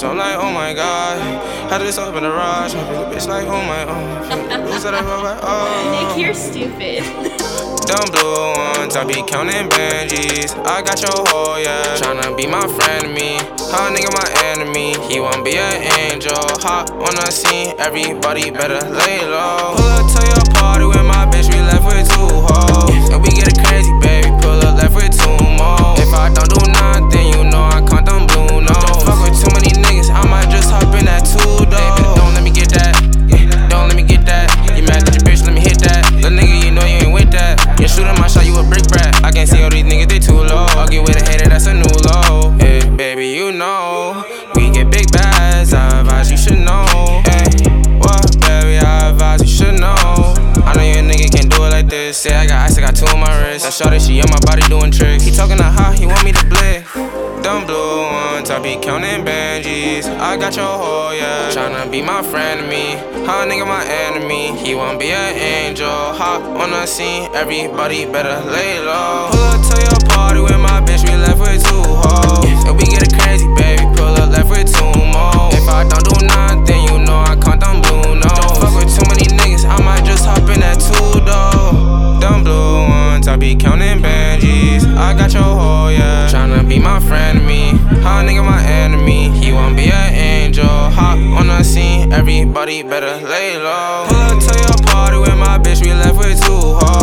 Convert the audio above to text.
so I'm like, oh my god. Had this up in the garage, I feel a bitch like, oh my, who's that? Nick, you're stupid. Dumb blue ones, I be counting Benjis. I got your hoe, yeah. Tryna be my friend, me. How a nigga my enemy? He won't be an angel. Hot on the scene, everybody better lay low. Pull up to your party with my bitch, we left with 2 hoes. And we get it crazy, baby. Pull up left with 2 more. If I don't do nothing, you know I count them blue notes. Don't fuck with too many niggas, I might just hop in that 2 though. Don't let me get that. Don't let me get that. You mad at your bitch? Let me hit that. Little nigga, you know you ain't with that. You shooting my shot, you a brick brat. I can't see all these niggas, they too low. I'll get with a hater, that's a new low. Hey, baby, you know we get big bags. I advise you should know. Hey, what, baby? I advise you should know. I know you a nigga can't do it like this. Say I got ice, I got 2 on my wrist. That shawty, she on my body doing tricks. He talking that hot, he want me to blick. Dumb blue ones, I be counting Benjis. I got your hoe, yeah. Tryna be my friend, me. How a nigga my enemy? He won't be an angel. Hop on the scene, everybody better lay low. Pull up to your party with my bitch, we left with 2 hoes. And we get it crazy, baby. Pull up left with 2 more. If I don't do nothing, you know I count them blue notes. Don't fuck with too many niggas, I might just hop in that 2 though. Dumb blue ones, I be counting Benjis. I got your hoe, yeah. Tryna be my friend, me. How a nigga my enemy? He won't be an angel. Hop on the scene, everybody better lay low. Pull up to your party with my bitch, we left with 2 hoes.